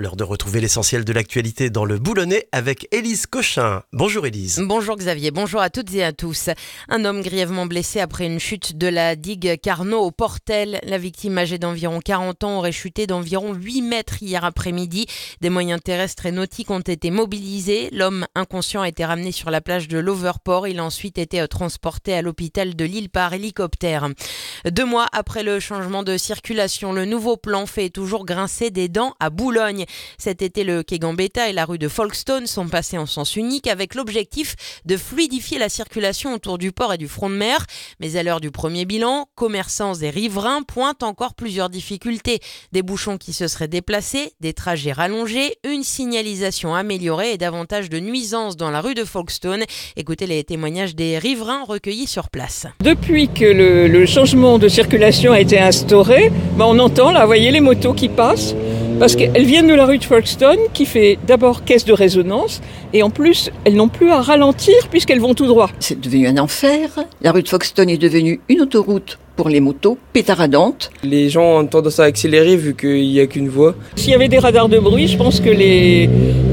L'heure de retrouver l'essentiel de l'actualité dans le Boulonnais avec Élise Cochin. Bonjour Élise. Bonjour Xavier, bonjour à toutes et à tous. Un homme grièvement blessé après une chute de la digue Carnot au Portel. La victime, âgée d'environ 40 ans, aurait chuté d'environ 8 mètres hier après-midi. Des moyens terrestres et nautiques ont été mobilisés. L'homme inconscient a été ramené sur la plage de l'Overport. Il a ensuite été transporté à l'hôpital de Lille par hélicoptère. 2 mois après le changement de circulation, le nouveau plan fait toujours grincer des dents à Boulogne. Cet été, le quai Gambetta et la rue de Folkestone sont passés en sens unique avec l'objectif de fluidifier la circulation autour du port et du front de mer. Mais à l'heure du premier bilan, commerçants et riverains pointent encore plusieurs difficultés. Des bouchons qui se seraient déplacés, des trajets rallongés, une signalisation améliorée et davantage de nuisances dans la rue de Folkestone. Écoutez les témoignages des riverains recueillis sur place. Depuis que le changement de circulation a été instauré, on entend là, vous voyez les motos qui passent. Parce qu'elles viennent de la rue de Folkestone qui fait d'abord caisse de résonance et en plus elles n'ont plus à ralentir puisqu'elles vont tout droit. C'est devenu un enfer. La rue de Folkestone est devenue une autoroute pour les motos pétaradantes. Les gens ont tendance à accélérer vu qu'il n'y a qu'une voie. S'il y avait des radars de bruit, je pense que les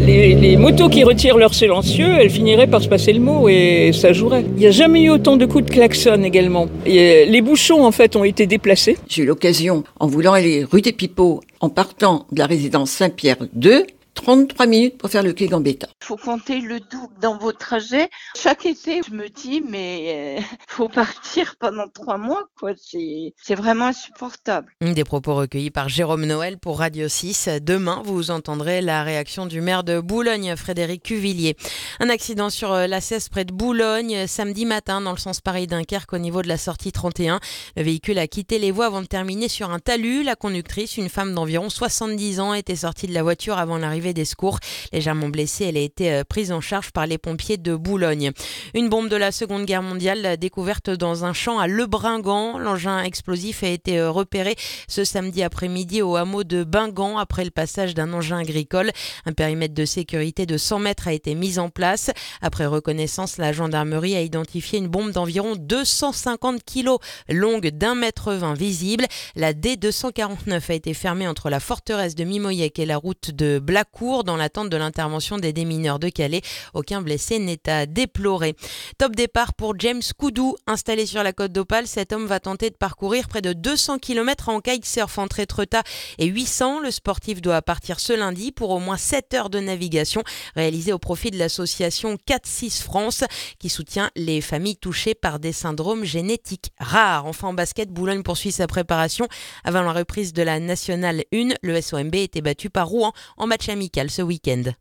motos qui retirent leur silencieux, elles finiraient par se passer le mot et ça jouerait. Il n'y a jamais eu autant de coups de klaxon également. Et les bouchons en fait ont été déplacés. J'ai eu l'occasion, en voulant aller rue des Pipots, en partant de la résidence Saint-Pierre 2, 33 minutes pour faire le quai Gambetta. Il faut compter le double dans vos trajets. Chaque été, je me dis, faut partir pendant 3 mois, quoi. C'est vraiment insupportable. Des propos recueillis par Jérôme Noël pour Radio 6. Demain, vous entendrez la réaction du maire de Boulogne, Frédéric Cuvillier. Un accident sur l'A16 près de Boulogne, samedi matin, dans le sens Paris-Dunkerque, au niveau de la sortie 31. Le véhicule a quitté les voies avant de terminer sur un talus. La conductrice, une femme d'environ 70 ans, était sortie de la voiture avant l'arrivée des secours. Légèrement blessée, elle a été prise en charge par les pompiers de Boulogne. Une bombe de la Seconde Guerre mondiale découverte dans un champ à Lebringan. L'engin explosif a été repéré ce samedi après-midi au hameau de Bingan après le passage d'un engin agricole. Un périmètre de sécurité de 100 mètres a été mis en place. Après reconnaissance, la gendarmerie a identifié une bombe d'environ 250 kg, longue d'1,20 m visible. La D249 a été fermée entre la forteresse de Mimoyec et la route de Blacourt dans l'attente de l'intervention des démineurs de Calais. Aucun blessé n'est à déplorer. Top départ pour James Koudou. Installé sur la côte d'Opale, cet homme va tenter de parcourir près de 200 km en kitesurf entre Étretat et 800. Le sportif doit partir ce lundi pour au moins 7 heures de navigation réalisée au profit de l'association 4-6 France qui soutient les familles touchées par des syndromes génétiques rares. Enfin en basket, Boulogne poursuit sa préparation avant la reprise de la Nationale 1. Le SOMB était battu par Rouen en match amical ce week-end.